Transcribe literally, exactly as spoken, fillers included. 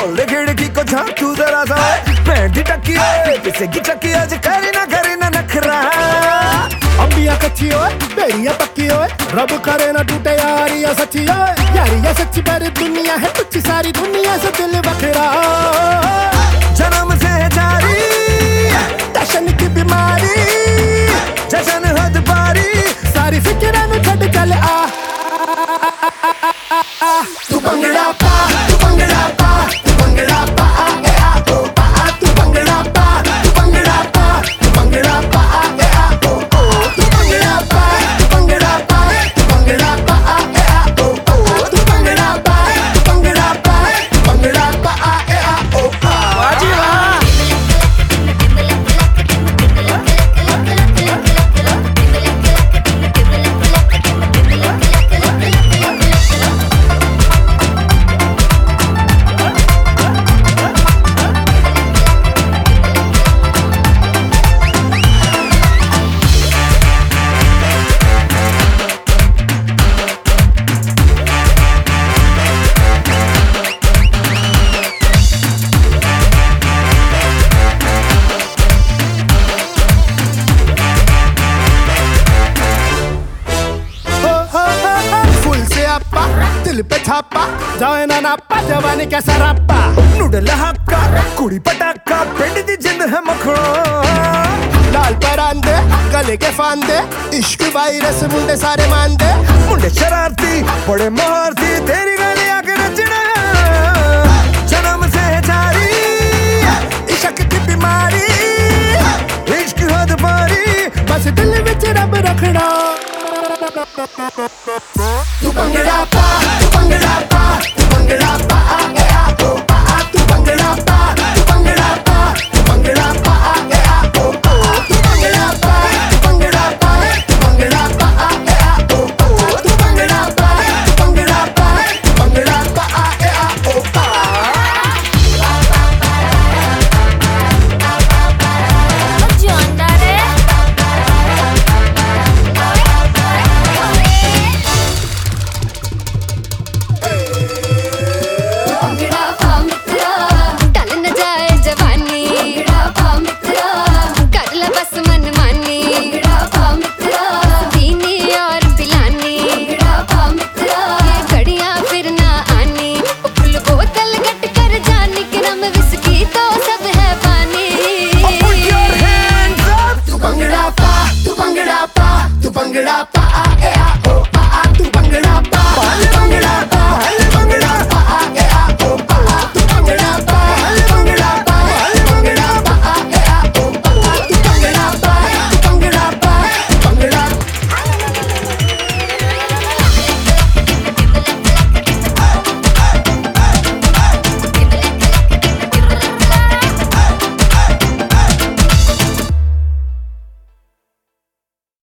खोल दे खिड़की को झांक तू जरा सा, बैंड टकी किसे की चक्की आज करे ना करे ना नखरा। अंबिया कच्ची ओए बेड़िया पक्की ओए, रब करे ना टूटे यारिया सच्ची ओए, यारिया सच्ची पर दुनिया है कुछ सारी दुनिया से दिल बखरा। जन्म से जारी टशन की बीमारी, जशन हद पारी, सारी फिक्र न छड़ चल आ। तू भंगड़ा पा, तू भंगड़ा पा, तू भंगड़ा पा ए आ ओ पा, तू भंगड़ा पा, तू भंगड़ा पा, तू भंगड़ा पा ए आ ओ ओ, तू भंगड़ा पा, तू भंगड़ा पा, तू भंगड़ा पा ए आ ओ ओ, तू भंगड़ा पा, तू भंगड़ा पा, तू भंगड़ा पा ए आ ओ आ। वाह जी वाह। दिल पे छापा जाए ना नापा, जवानी कैसा रप्पा, नूडल हक्का कुड़ी पटाखा, पिंड दी जिंद है मखड़ा। लाल परांदे गले के फांदे, इश्क वायरस मुंडे सारे मांदे, मुंडे शरारती बड़े महारती, तेरी गली आके नचना। जन्म से जारी इश्क की बीमारी, इश्क हद पारी, बस दिल विच रब रखना। तू भंगड़ा पा, तू भंगड़ा पा, तू भंगड़ा पा ए आ ओ पा, तू भंगड़ा पा, तू भंगड़ा पा, तू भंगड़ा पा ए आ ओ ओ, तू भंगड़ा पा, तू भंगड़ा पा, तू भंगड़ा पा ए आ ओ ओ, तू भंगड़ा पा, तू भंगड़ा पा, तू भंगड़ा पा ए आ ओ पा। Bangada pa, tu bangada pa, tu bangada pa, eh.